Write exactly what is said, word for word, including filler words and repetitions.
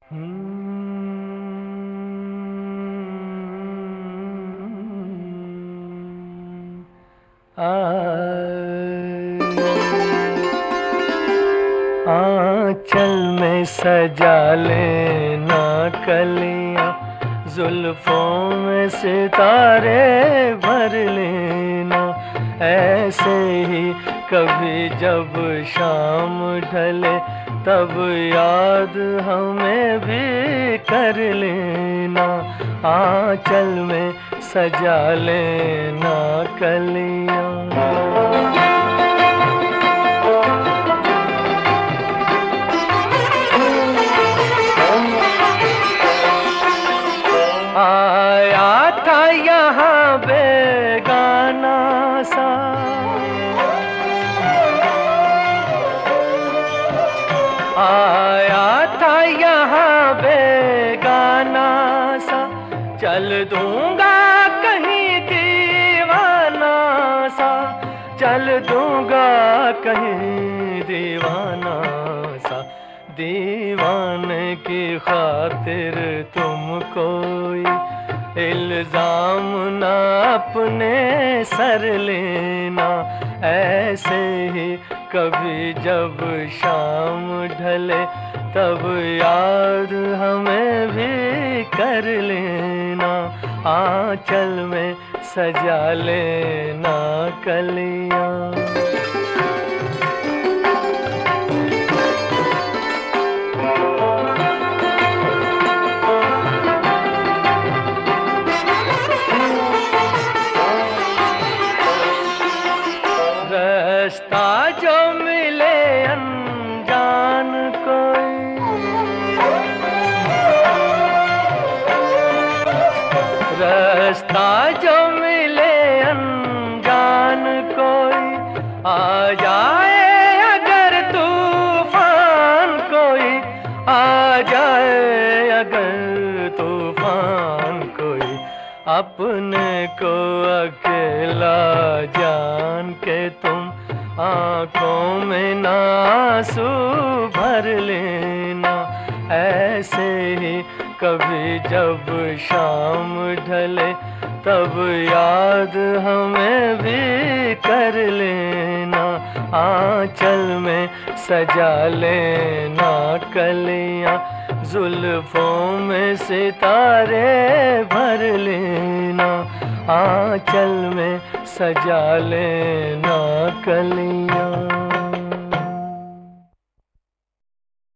आंचल में सजा लेना कलियां, जुल्फों में सितारे भर लेना। ऐसे ही कभी जब शाम ढले तब याद हमें भी कर लेना। आंचल में सजा लेना कलियां। आया था यहाँ बेगाना सा, आया था यहाँ बेगाना सा, चल दूंगा कहीं दीवाना सा, चल दूंगा कहीं दीवाना सा। दीवाने की खातिर तुम कोई इल्जाम ना अपने सर लेना। ऐसे ही कभी जब शाम ढले तब याद हमें भी कर लेना। आंचल में सजा लेना कलियां। रास्ता जो मिले अनजान कोई, रास्ता जो मिले अनजान कोई, आ जाए अगर तूफान कोई, आ जाए अगर तूफान कोई। अपने को अकेला जान के तुम आँखों में ना आंसू भर लेना। ऐसे ही कभी जब शाम ढले तब याद हमें भी कर लेना। आंचल में सजा लेना कलियां, जुल्फों में सितारे भर लेना। आंचल में सजा लेना कलियां।